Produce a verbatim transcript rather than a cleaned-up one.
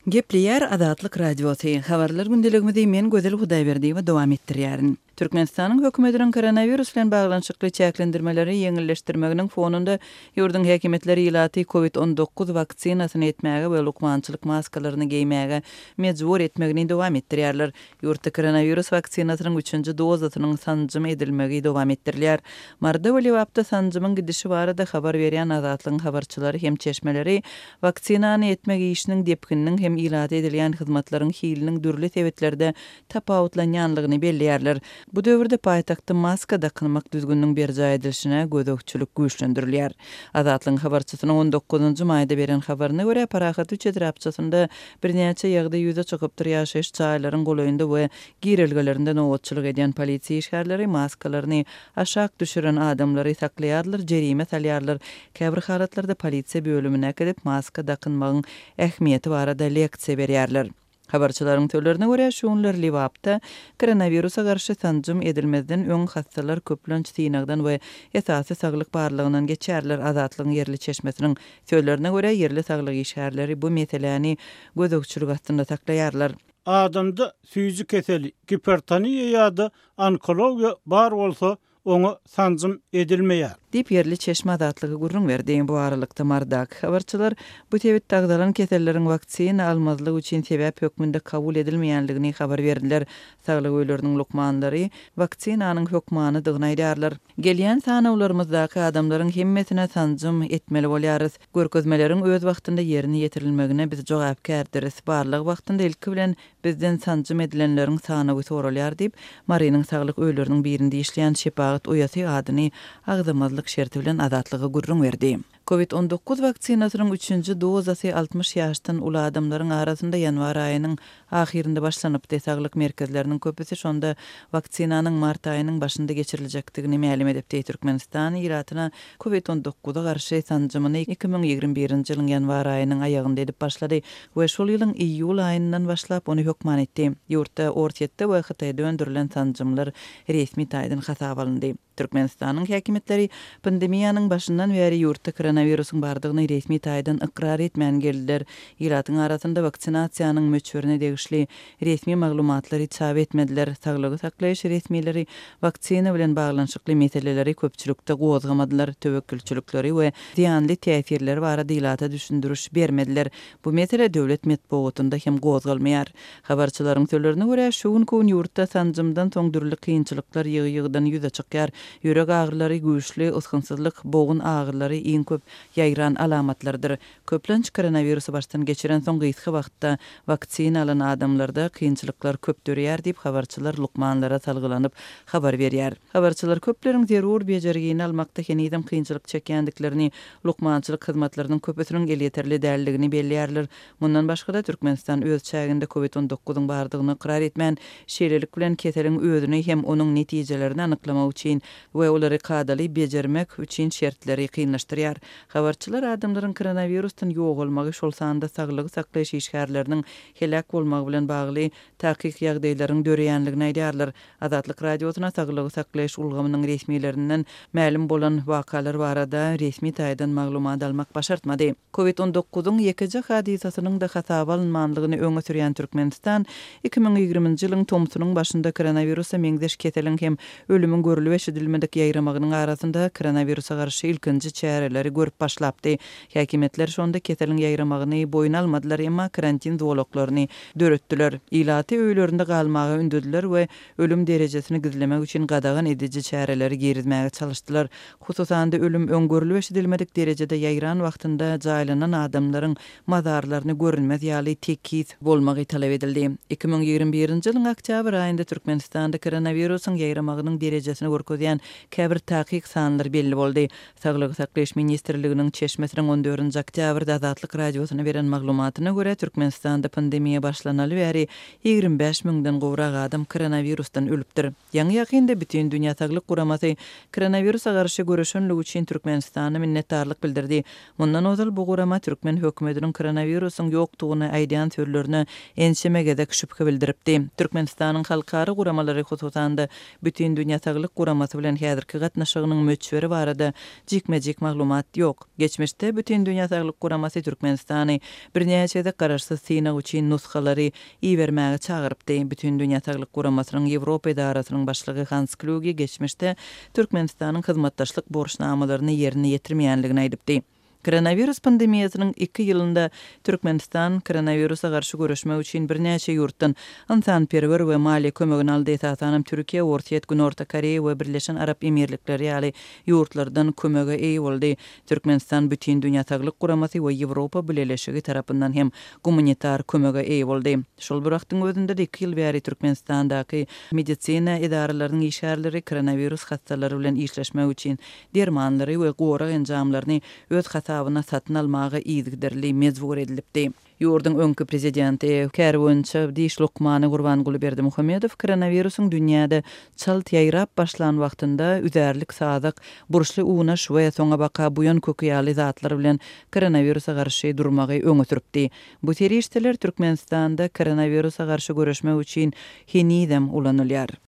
Gepliyer Adatlyk Radiosu. Habarlar gündeligimizde men Gözel Hudaýberdiýew dowam etdirýärin. Türkmenistanyň hökümetiniň koronavirus bilen baglanşykly çäklendirmeleri ýeňilleşdirmeginiň fonunda ýurdun häkimetleri ýylaty covid on dokuz waksinasyny etmäge we lukmançylyk maskalaryny giýmäge mejbur etmegini dowam etdirýärler. Ýurtda koronavirus waksinasynyň üçünji dozasynyň sanjymy edilmegi dowam etdirilýär. Marda we wapda sanjymyň gidişi barada habar berýän Adatlyň habarçylary hem çeşmeleri vaksinany etmek işiniň depkininiň hem ýylaty edilýän hyzmatlaryň hiliniň dürli sebetlerde tapawutlanýanlygyny belliýärler. Bu döwürde paýtagtda maska dakynmak düzgünniň berja edilişine gözökçülük güýçlendirilýär. Adatlyň habarçysynyň on dokuzunjy maýda beren habaryna görä parahat üç etrapçysynda birnäçe ýagdaý ýüze çykypdyr ýaşaýyş çaýlaryň golaýynda we girilgelerinde nowatçylyk edýän polisiýa işgärleri maskalaryny aşak düşüren adamlary saklaýarlar, jerime salýarlar. Käbir halatlarda polisiýa bölümine gidip maska dakynmagyň ähmiýeti barada leksiýa berýärler. Habarçylaryň söýlerine görä şuňlar Liwapda koronawirusa garşy sanjym edilmezden öň hastalar köplenç synagdan we esasy saglyk barlygyndan geçerler. Adatlygyň yerli çeşmesiniň söýlerine görä yerli saglyk işgärleri bu meseleni gözökçülük astynda saklaýarlar. Adamda süýji keseli, hipertoniýa ýa-da onkologiýa bar bolsa onu sanjym edilmeýär. Dip yerli çeşme adatlygy gurrun berdiň bu aralykda mardak. Habarçylar bu tebit dagdalan keselleriň vaksina almazlygy üçin sebäp hökmünde kabul edilmeýänligini habar berdiler. Saglyk öýleriniň lukmanlary vaksinanyň hökmany dygnaýarlar. Gelýän sanawlarymyzdaky adamlaryň hemmesine sanjym etmeli bolýarys. Görkezmeleriň öz wagtynda ýerine ýetirilmegine biz jogapkärdiris. Barlyk wagtynda ilki bilen bizden sanjym edilenleriň sanawy soralýar diýip Marynyň saglyk öýleriniň birinde işleýän şepagat uýasy adyny agdamazlyk şerti bilen adatlygy gurrun berdi. covid on dokuz vaksinasynyň üçünji dozasy altmış ýaşdan uly adamlaryň arasynda ýanwar aýynyň ahirinde başlanypdy. Saglyk merkezleriniň köpüsi şonda vaksinanyň mart aýynyň başynda geçirilejekdigini ma'lum edipdi. Türkmenistan ýylatyna covid on dokuza garşy sanjymyny iki ming ýigirme birinji ýylyň ýanwar aýynyň aýagynda edip başlady we şol ýylyň iýul aýyndan başlap ony hökman etdi. Ýurtda ortiýetde we Hytaýda öndürilen sanjymlar resmi taýdan hasap alındy. Türkmenistanyň häkimetleri pandemiýanyň başyndan beri ýurtda koronawirusyň bardygyny resmi taýdan ikrar etmän geldiler. Ýylatyň arasynda vaksinasiýanyň möçberine degişli resmi maglumatlary çap etmediler. Saglygy saklaýyş resmileri vaksina bilen baglanşykly meseleleri köpçülükde gozgamadylar. Töwekkülçülükleri we ziýanly täsirleri barada ýylata düşündürüş bermediler. Bu mesele döwlet medeniýetinde hem gozgalmaýar. Habarçylaryň söýlerine görä şu gün ýurtda sanjymdan soň dürli kynçylyklar ýygy-ýygydan ýüze çykýar. Ýürek ağrylary, güýçli usgunsuzlyk, boğun ağrylary iň köp ýaýran alamatlardyr. Köplenç koronavirusy başdan geçiren soň gysga wagtda vaksina alan adamlarda kynçylyklar köp dörýär diýip habarçylar lukmanlara salgylanyp habar berýär. Habarçylar köpleriň zerur bejerigini almakda henidem kynçylyk çekýändiklerini, lukmançylyk hyzmatlarynyň köpüsiniň el ýeterli däldigini belliýärler. Mundan başga da Türkmenistan öz çäginde covid on dokuzyň bardygyny ikrar etmän, şeýlelik bilen keseliň özüni hem onuň netijelerini anyklamak üçin we olary kadaly bejermek üçin şertleri kynlaşdyrýar. Habarçylar adamlaryň koronavirusdan ýok bolmagy şol sanda saglyk saklaýyş işgärleriniň helak bolmagy bilen bagly takyk ýagdaýlaryň dörýänligini aýdýarlar. Adatlyk radiosyna saglyk saklaýyş ulgamynyň resmiýetlerinden ma'lum bolan wakalar barada resmi taýdan maglumat almak başartmady. covid on dokuzyň ýekeje hadisasynyň da hasap alınmanlygyny öňe sürýän Türkmenistan iki ming ýigirminji ýylyň tomsunyň başynda koronavirusa meňzeş keseliň hem ölümüň görülüp edilmedik ýaýramagynyň arasynda koronavirusa garşy ilkinji çäreleri görüp başlapdy. Häkimetler şonda keseliň ýaýramagyny boyun almadylar, emma karantin zowlaklaryny döretdiler. Ýylaty öýlerinde galmagy ündüdiler we ölüm derejesini gizlemek üçin gadagan ediji çäreleri girizmäge çalışdylar. Hususan da ölüm öňgörülüp edilmedik derejede ýaýran wagtynda jaýlanan adamlaryň mazarlaryny görünmez ýaly tekis bolmagy talap edildi. iki ming ýigirme birinji ýylyň oktýabr aýynda Türkmenistanda koronawirusyň ýaýramagynyň derejesini görkezýän käbir takyk sanlary belli boldy. Saglyk saklaýyş ministrliginiň çeşmesiniň on dördünji oktýabrda Adatlyk radiosyna beren maglumatyna görä Türkmenistanda pandemiýa başlanaly bäri ýigirme beş miňden gowrak adam koronavirusdan ölüpdir. Ýa-ni ýakynda bütün dünýä saglyk guramasy koronavirusa garşy görüşenlik üçin Türkmenistana minnetdarlyk bildirdi. Mundan ozal bu gurama Türkmen hökümetiniň koronavirusyň ýokdugyny aýdýan söýlerine enşemegede şüphe bildiripdi. Türkmenistanyň halkary guramalary hususanda bütün dünýä saglyk guramasy bilen häzirki gatnaşygynyň möçberi barada jikmejik maglumat ýok. Geçmişde bütün dünýä saglyk guramasy Türkmenistany birnäçe-de garaşsyz synag üçin nuskalary iýermäge çagyrypdy. Bütün dünýä saglyk guramasynyň Ýewropa idarasynyň başlygy Hans Kluge geçmişde Türkmenistanyň hyzmatdaşlyk borçnamalaryny ýerine ýetirmeýänligini aýdypdy. Koronavirus pandemiýasynyň iki ýylynda Türkmenistan koronavirusa garşy görüşmek üçin birnäçe ýurtdan insanperwer we mali kömegini aldy. Esasanam Türkiýe, Orta Günorta Koreýa we Birleşen Arap Emirlikleri ýaly ýurtlardan kömege eý boldy. Türkmenistan bütün dünýä saglyk guramasy we Ýewropa Birleşigi tarapyndan hem gumanitar kömege eý boldy. Şol bir wagtyň özünde de iki ýyl bäri Türkmenistandaky medisina idaralarynyň işgärleri koronavirus hastalary bilen işleşmek üçin dermanlary we gora enjamlaryny öz hasabyna satyn almagy ýygdyrly mezbur edilipdi. Ýurdun öňkü prezidenti Kärwunça Diş Lokmany Gurbangulu Berdimuhammedow koronavirusyň dünýäde çalt ýaýrap başlan wagtynda üzärlik sadyk, burçly unaş we soňa baka buýan kökýäli zatlar bilen koronavirusa garşy durmagy öňe süripdi. Bu terişdeler Türkmenistanda koronavirusa garşy görüşmek üçin henidem ulanylýar.